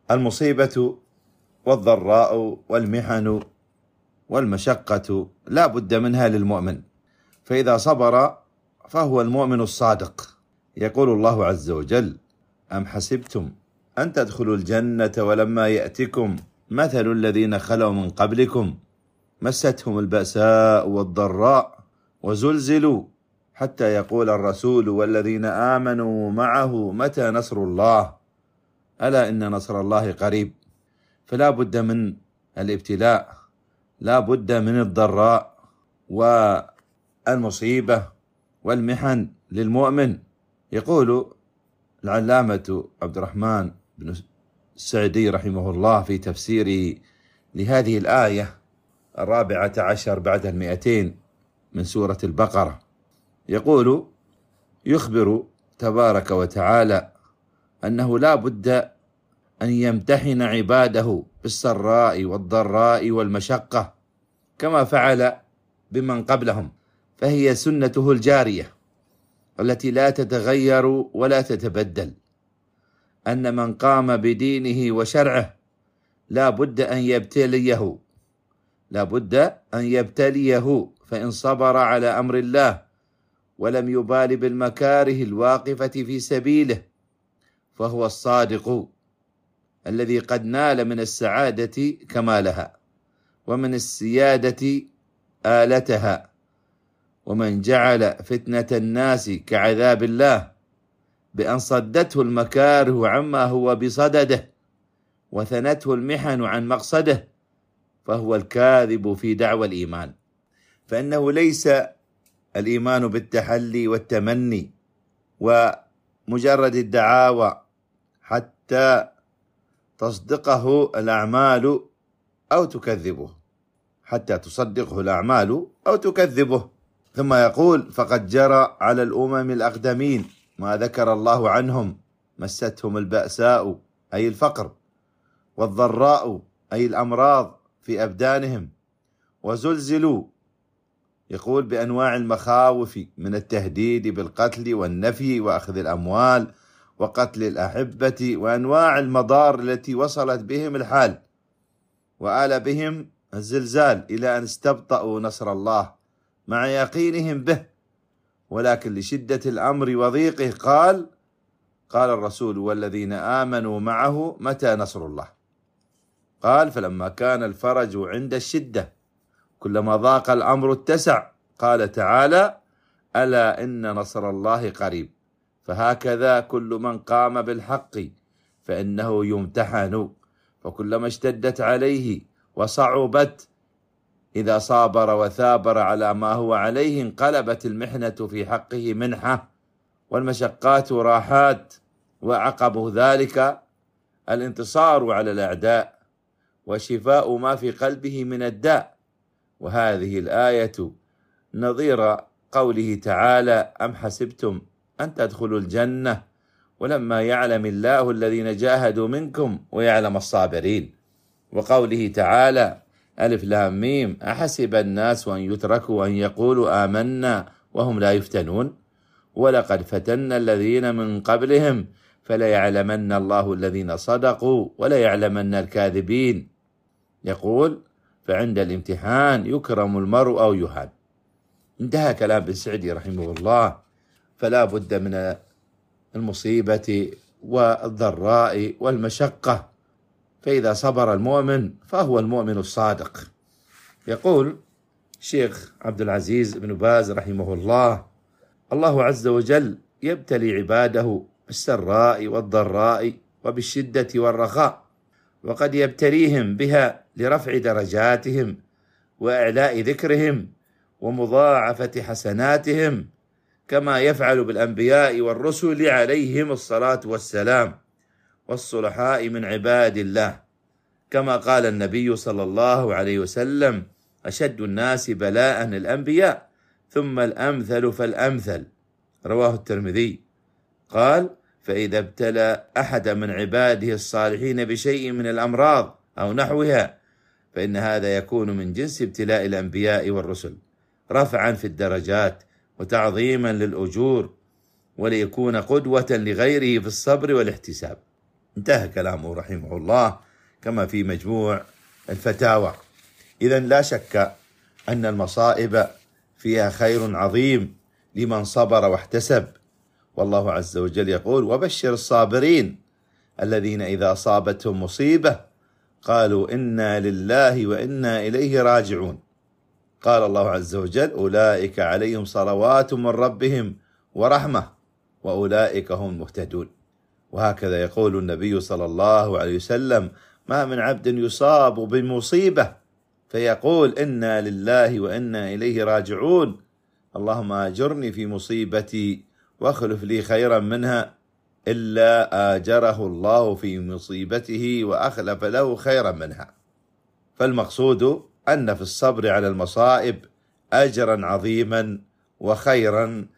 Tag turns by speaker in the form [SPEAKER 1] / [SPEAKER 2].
[SPEAKER 1] المصيبة والضراء والمحن والمشقة لا بد منها للمؤمن، فإذا صبر فهو المؤمن الصادق. يقول الله عز وجل: أم حسبتم أن تدخلوا الجنة ولما يأتكم مثل الذين خلوا من قبلكم مستهم البأساء والضراء وزلزلوا حتى يقول الرسول والذين آمنوا معه متى نصر الله ألا إن نصر الله قريب. فلا بد من الابتلاء، لا بد من الضراء والمصيبة والمحن للمؤمن. يقول العلامة عبد الرحمن بن السعدي رحمه الله في تفسيره لهذه الآية 14 بعد 200 من سورة البقرة، يقول: يخبر تبارك وتعالى أنه لا بد أن يمتحن عباده بالسراء والضراء والمشقة كما فعل بمن قبلهم، فهي سنته الجارية التي لا تتغير ولا تتبدل، أن من قام بدينه وشرعه لا بد أن يبتليه، فإن صبر على أمر الله ولم يبال بالمكاره الواقفة في سبيله فهو الصادق الذي قد نال من السعادة كمالها ومن السيادة آلتها. ومن جعل فتنة الناس كعذاب الله بأن صدته المكاره عما هو بصدده وثنته المحن عن مقصده فهو الكاذب في دعوى الإيمان، فإنه ليس الإيمان بالتحلي والتمني ومجرد الدعاوى حتى تصدقه الأعمال أو تكذبه، ثم يقول: فقد جرى على الأمم الأقدمين ما ذكر الله عنهم مستهم البأساء أي الفقر، والضراء أي الأمراض في أبدانهم، وزلزلوا يقول بأنواع المخاوف من التهديد بالقتل والنفي وأخذ الأموال وقتل الأحبة وأنواع المضار التي وصلت بهم الحال وآل بهم الزلزال إلى أن استبطأوا نصر الله مع يقينهم به، ولكن لشدة الأمر وضيقه قال الرسول والذين آمنوا معه متى نصر الله. قال: فلما كان الفرج عند الشدة كلما ضاق الأمر اتسع. قال تعالى: ألا إن نصر الله قريب. فهكذا كل من قام بالحق فإنه يمتحن، فكلما اشتدت عليه وصعبت إذا صابر وثابر على ما هو عليه انقلبت المحنة في حقه منحة والمشقات راحات، وعقب ذلك الانتصار على الأعداء وشفاء ما في قلبه من الداء. وهذه الآية نظير قوله تعالى: أم حسبتم أن تدخلوا الجنة ولما يعلم الله الذين جاهدوا منكم ويعلم الصابرين. وقوله تعالى: ألف لام ميم أحسب الناس أن يتركوا أن يقولوا آمنا وهم لا يفتنون ولقد فتنا الذين من قبلهم فليعلمن الله الذين صدقوا وليعلمن الكاذبين. يقول: فعند الامتحان يكرم المرء أو يهان. انتهى كلام ابن سعدي رحمه الله. فلا بد من المصيبة والضراء والمشقة، فإذا صبر المؤمن فهو المؤمن الصادق. يقول الشيخ عبد العزيز بن باز رحمه الله: الله عز وجل يبتلي عباده بالسراء والضراء وبالشدة والرخاء، وقد يبتليهم بها لرفع درجاتهم وإعلاء ذكرهم ومضاعفة حسناتهم، كما يفعل بالأنبياء والرسل عليهم الصلاة والسلام والصلحاء من عباد الله، كما قال النبي صلى الله عليه وسلم: أشد الناس بلاء الأنبياء ثم الأمثل فالأمثل. رواه الترمذي. قال: فإذا ابتلى أحد من عباده الصالحين بشيء من الأمراض أو نحوها فإن هذا يكون من جنس ابتلاء الأنبياء والرسل، رفعا في الدرجات وتعظيما للأجور، وليكون قدوة لغيره في الصبر والاحتساب. انتهى كلامه رحمه الله كما في مجموع الفتاوى. إذن لا شك أن المصائب فيها خير عظيم لمن صبر واحتسب، والله عز وجل يقول: وبشر الصابرين الذين إذا أصابتهم مصيبة قالوا إنا لله وإنا إليه راجعون. قال الله عز وجل: أولئك عليهم صلوات من ربهم ورحمة وأولئك هم المهتدون. وهكذا يقول النبي صلى الله عليه وسلم: ما من عبد يصاب بمصيبة فيقول إنا لله وإنا إليه راجعون، اللهم أجرني في مصيبتي واخلف لي خيرا منها، إلا آجره الله في مصيبته وأخلف له خيرا منها. فالمقصود أن في الصبر على المصائب أجرا عظيما وخيرا